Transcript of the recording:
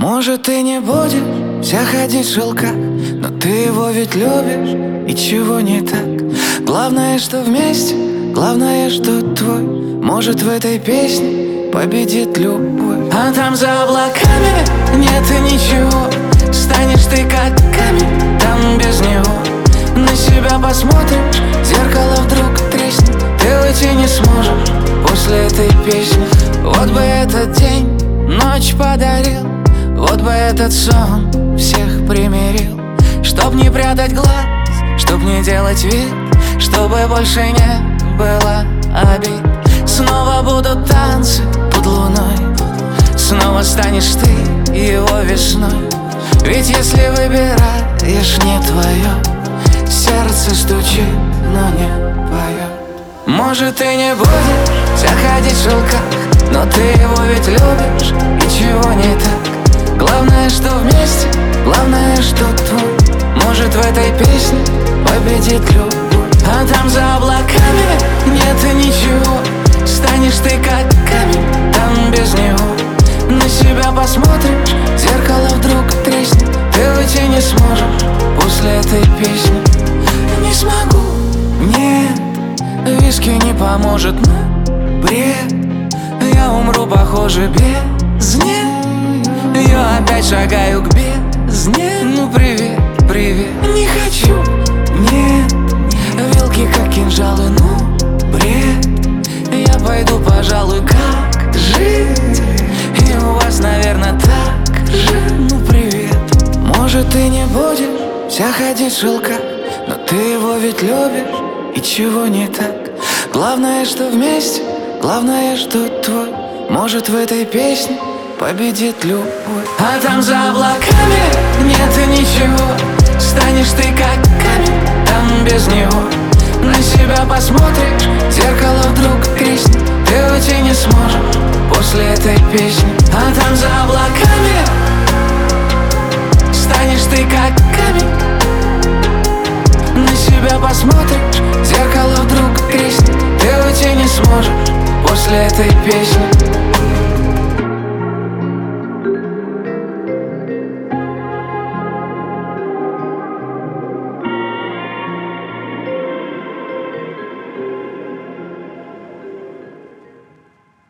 Может, ты не будешь вся ходить в шелках, но ты его ведь любишь, и чего не так? Главное, что вместе, главное, что твой. Может, в этой песне победит любовь. А там за облаками нет и ничего. Станешь ты как камень, там без него. На себя посмотришь, зеркало вдруг треснет. Ты уйти не сможешь после этой песни. Вот бы этот день ночь подарил, вот бы этот сон всех примирил. Чтоб не прятать глаз, чтоб не делать вид, чтобы больше не было обид. Снова будут танцы под луной, снова станешь ты его весной. Ведь если выбираешь не твое, сердце стучит, но не поет. Может, ты не будешь вся ходить в шелках, но ты его ведь любишь, и чего не так? Главное, что вместе, главное, что твой. Может, в этой песне победит любовь. А там за облаками нет и ничего. Станешь ты как камень, там без него. На себя посмотришь, зеркало вдруг треснет. Ты уйти не сможешь после этой песни. Не смогу, нет, виски не поможет, но бред. Я умру, похоже, без нет. Я опять шагаю к бездне. Ну привет, привет. Не хочу, нет, вилки как кинжалы, ну бред. Я пойду, пожалуй, как жить. И у вас, наверное, так же. Ну привет. Может, ты не будешь вся ходить в шелках, но ты его ведь любишь, и чего не так? Главное, что вместе, главное, что твой. Может, в этой песне победит любовь. А там за облаками нет и ничего. Станешь ты как камень, там без него. На себя посмотришь, зеркало вдруг треснет. Ты уйти не сможешь после этой песни. А там за облаками станешь ты как камень. На себя посмотришь, зеркало вдруг треснет. Ты уйти не сможешь после этой песни.